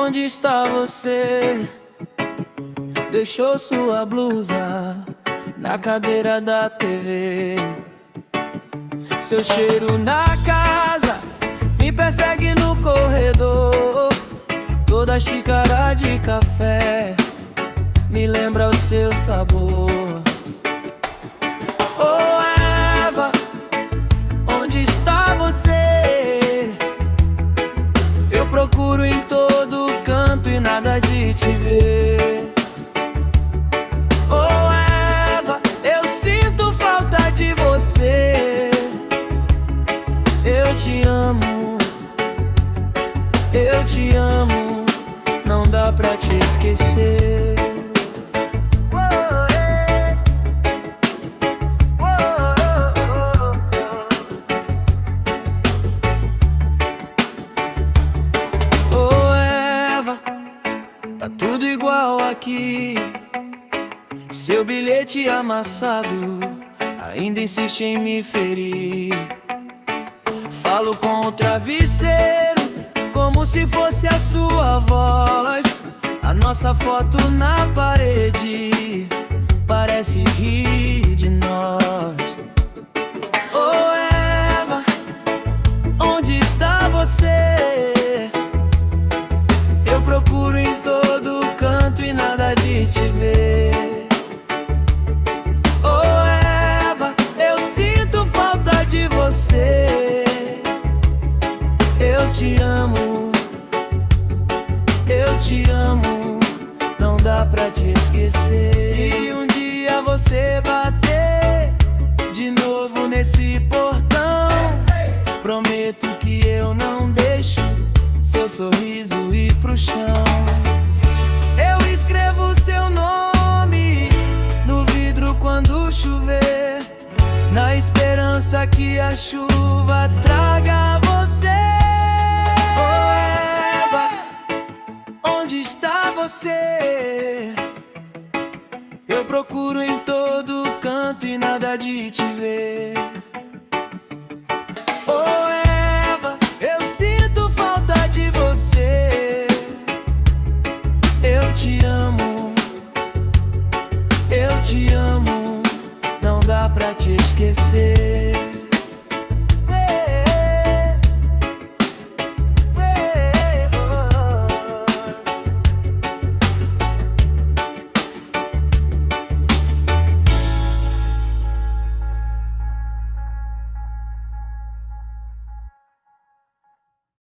Onde está você? Deixou sua blusa na cadeira da TV. Seu cheiro na casa me persegue no corredor. Toda xícara de café me lembra o seu sabor. Oh Eva, onde está você? Eu procuro em todo canto e nada de te ver. Oh Eva, eu sinto falta de você. Eu te amo, eu te amo, não dá pra te esquecer. Oh Eva, tá tudo igual aqui. Seu bilhete amassado ainda insiste em me ferir. Falo com o travesseiro como se fosse a sua voz. A nossa foto na parede parece rir de nós. Oh Eva, onde está você? Eu procuro em todo canto e nada de te ver. Oh Eva, eu sinto falta de você. Eu te amo, eu te amo, não dá pra te esquecer. Se um dia você bater de novo nesse portão, prometo que eu não deixo seu sorriso ir pro chão. Eu escrevo seu nome no vidro quando chover, na esperança que a chuva traga você. Oh Eva, onde está você? Eu procuro em todo canto e nada de te ver.